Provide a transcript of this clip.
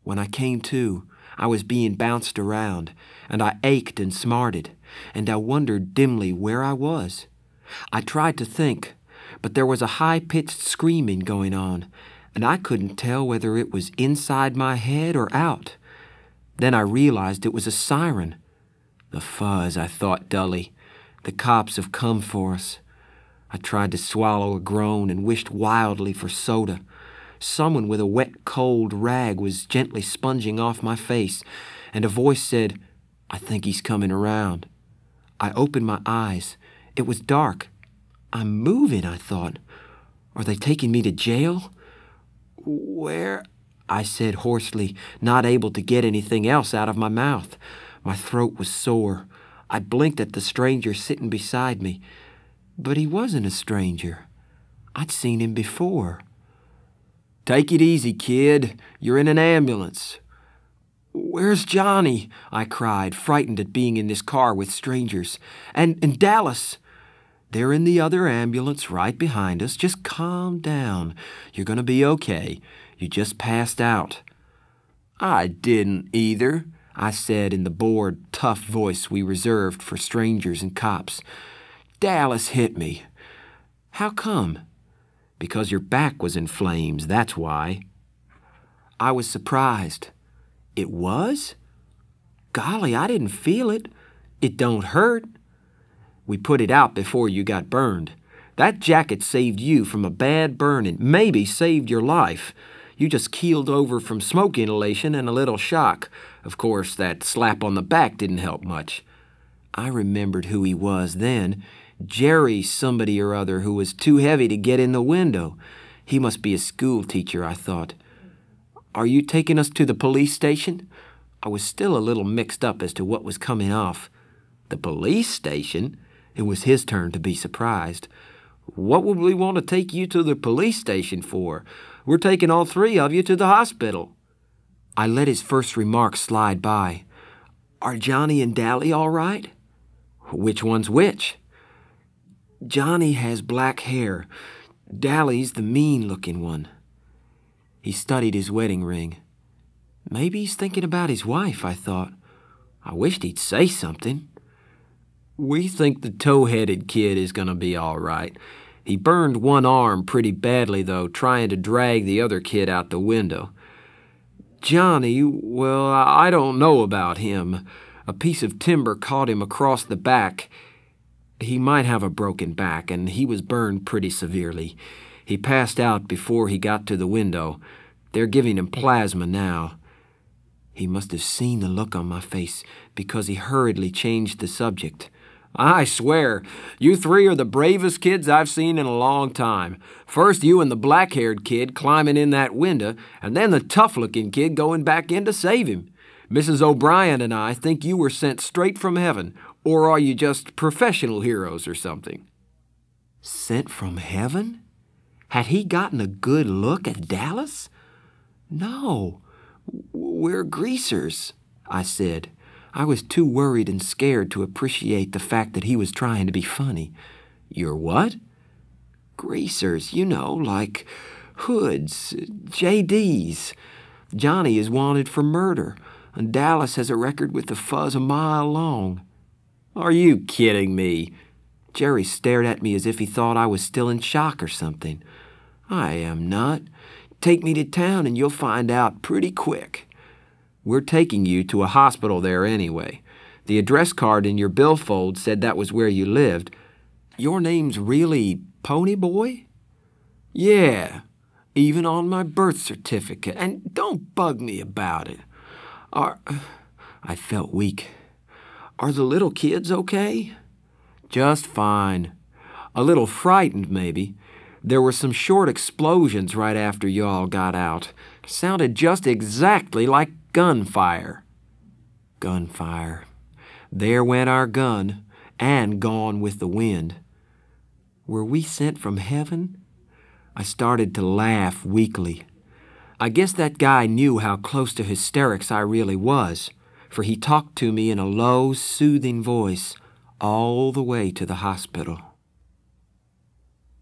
When I came to, I was being bounced around, and I ached and smarted, and I wondered dimly where I was. I tried to think, but there was a high-pitched screaming going on, and I couldn't tell whether it was inside my head or out. Then I realized it was a siren. The fuzz, I thought dully. The cops have come for us. I tried to swallow a groan and wished wildly for soda. Someone with a wet, cold rag was gently sponging off my face, and a voice said, "I think he's coming around." I opened my eyes. It was dark. I'm moving, I thought. Are they taking me to jail? "Where?" I said hoarsely, not able to get anything else out of my mouth. My throat was sore. I blinked at the stranger sitting beside me. But he wasn't a stranger. I'd seen him before. "Take it easy, kid. You're in an ambulance." "Where's Johnny?" I cried, frightened at being in this car with strangers. And Dallas?" "They're in the other ambulance right behind us. Just calm down. You're going to be okay. You just passed out." "I didn't either," I said in the bored, tough voice we reserved for strangers and cops. "Dallas hit me." "How come?" "Because your back was in flames, that's why." I was surprised. "It was? Golly, I didn't feel it. It don't hurt." "We put it out before you got burned. That jacket saved you from a bad burning, maybe saved your life. You just keeled over from smoke inhalation and a little shock. Of course, that slap on the back didn't help much." I remembered who he was then. Jerry somebody or other who was too heavy to get in the window. He must be a school teacher, I thought. "Are you taking us to the police station?" I was still a little mixed up as to what was coming off. "The police station?" It was his turn to be surprised. "What would we want to take you to the police station for? We're taking all three of you to the hospital." I let his first remark slide by. "Are Johnny and Dally all right?" "Which one's which?" "Johnny has black hair. Dally's the mean-looking one." He studied his wedding ring. Maybe he's thinking about his wife, I thought. I wished he'd say something. "We think the tow-headed kid is going to be all right. He burned one arm pretty badly, though, trying to drag the other kid out the window. Johnny, well, I don't know about him. A piece of timber caught him across the back. He might have a broken back, and he was burned pretty severely. He passed out before he got to the window. They're giving him plasma now." He must have seen the look on my face, because he hurriedly changed the subject. "I swear, you three are the bravest kids I've seen in a long time. First you and the black-haired kid climbing in that window, and then the tough-looking kid going back in to save him. Mrs. O'Brien and I think you were sent straight from heaven, or are you just professional heroes or something?" Sent from heaven? Had he gotten a good look at Dallas? "No, we're greasers," I said. I was too worried and scared to appreciate the fact that he was trying to be funny. "You're what?" "Greasers, you know, like hoods, JDs. Johnny is wanted for murder, and Dallas has a record with the fuzz a mile long." "Are you kidding me?" Jerry stared at me as if he thought I was still in shock or something. "I am not. Take me to town and you'll find out pretty quick." "We're taking you to a hospital there anyway. The address card in your billfold said that was where you lived. Your name's really Pony Boy?" "Yeah, even on my birth certificate. And don't bug me about it. I felt weak. "Are the little kids okay?" "Just fine. A little frightened, maybe. There were some short explosions right after you all got out. Sounded just exactly like gunfire." Gunfire. There went our gun, and gone with the wind. Were we sent from heaven? I started to laugh weakly. I guess that guy knew how close to hysterics I really was, for he talked to me in a low, soothing voice all the way to the hospital.